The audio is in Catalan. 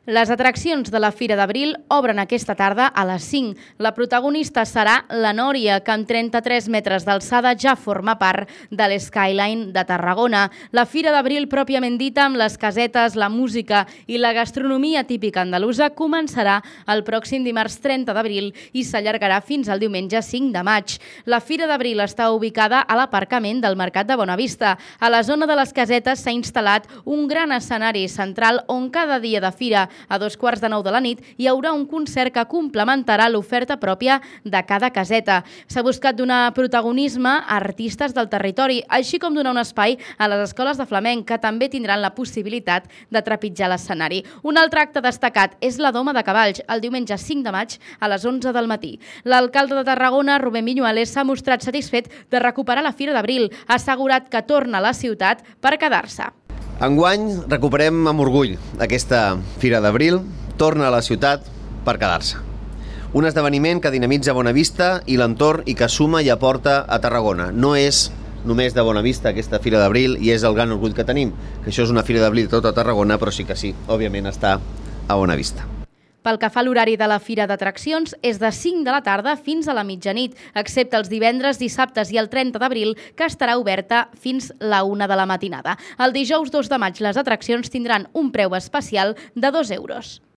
Les atraccions de la Fira d'Abril obren aquesta tarda a les 5. La protagonista serà la Nòria, que amb 33 metres d'alçada ja forma part de l'Skyline de Tarragona. La Fira d'Abril pròpiament dita, amb les casetes, la música i la gastronomia típica andalusa, començarà el pròxim dimarts 30 d'abril i s'allargarà fins al diumenge 5 de maig. La Fira d'Abril està ubicada a l'aparcament del Mercat de Bonavista. A la zona de les casetes s'ha instal·lat un gran escenari central on cada dia de fira, a 2:15 de la nit, hi haurà un concert que complementarà l'oferta pròpia de cada caseta. S'ha buscat donar protagonisme a artistes del territori, així com donar un espai a les escoles de flamenc, que també tindran la possibilitat de trepitjar l'escenari. Un altre acte destacat és la Doma de Cavalls, el diumenge 5 de maig a les 11 del matí. L'alcalde de Tarragona, Rubén Viñuales, s'ha mostrat satisfet de recuperar la Fira d'Abril. Ha assegurat que torna a la ciutat per quedar-se. Enguany recuperem amb orgull aquesta Fira d'Abril, torna a la ciutat per quedar-se. Un esdeveniment que dinamitza Bonavista i l'entorn i que suma i aporta a Tarragona. No és només de Bonavista aquesta Fira d'Abril i és el gran orgull que tenim, que això és una Fira d'Abril de tota Tarragona, però sí que sí, òbviament està a Bonavista. Pel que fa a l'horari de la Fira d'Atraccions, és de 5 de la tarda fins a la mitjanit, excepte els divendres, dissabtes i el 30 d'abril, que estarà oberta fins la 1 de la matinada. El dijous 2 de maig les atraccions tindran un preu especial de 2 euros.